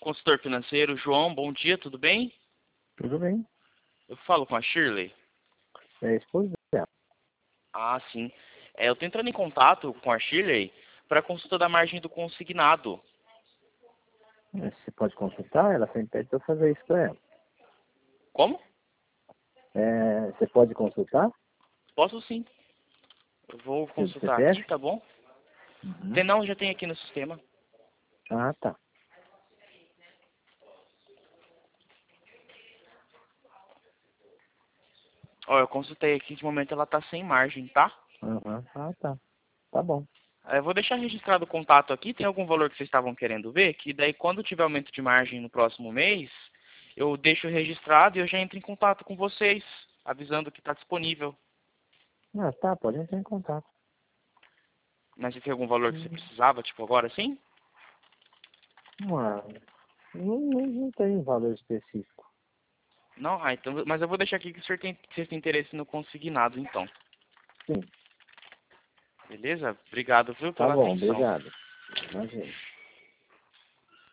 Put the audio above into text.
consultor financeiro. João, bom dia, tudo bem? Tudo bem. Eu falo com a Shirley. É a esposa dela. Ah, sim. Eu tô entrando em contato com a Shirley para consulta da margem do consignado. Você pode consultar? Ela sempre pede para eu fazer isso para ela. Como? Você pode consultar? Posso sim. Eu vou Seu consultar aqui, CPF? tá bom? Uhum. Não, já tem aqui no sistema. Ah, tá. Ó, eu consultei aqui, de momento ela tá sem margem, tá? Uhum. Ah, tá. Tá bom. Eu vou deixar registrado o contato aqui. Tem algum valor que vocês estavam querendo ver? Que daí quando tiver aumento de margem no próximo mês, eu deixo registrado e eu já entro em contato com vocês, avisando que está disponível. Ah, tá. Pode entrar em contato. Mas se tem algum valor que você precisava, tipo agora sim? Ah, não tem valor específico. Não? Ah, então, mas eu vou deixar aqui que o senhor tem, que vocês têm interesse no consignado, então. Sim. Beleza? Obrigado, viu, Tá pela bom. atenção. Obrigado. Imagina.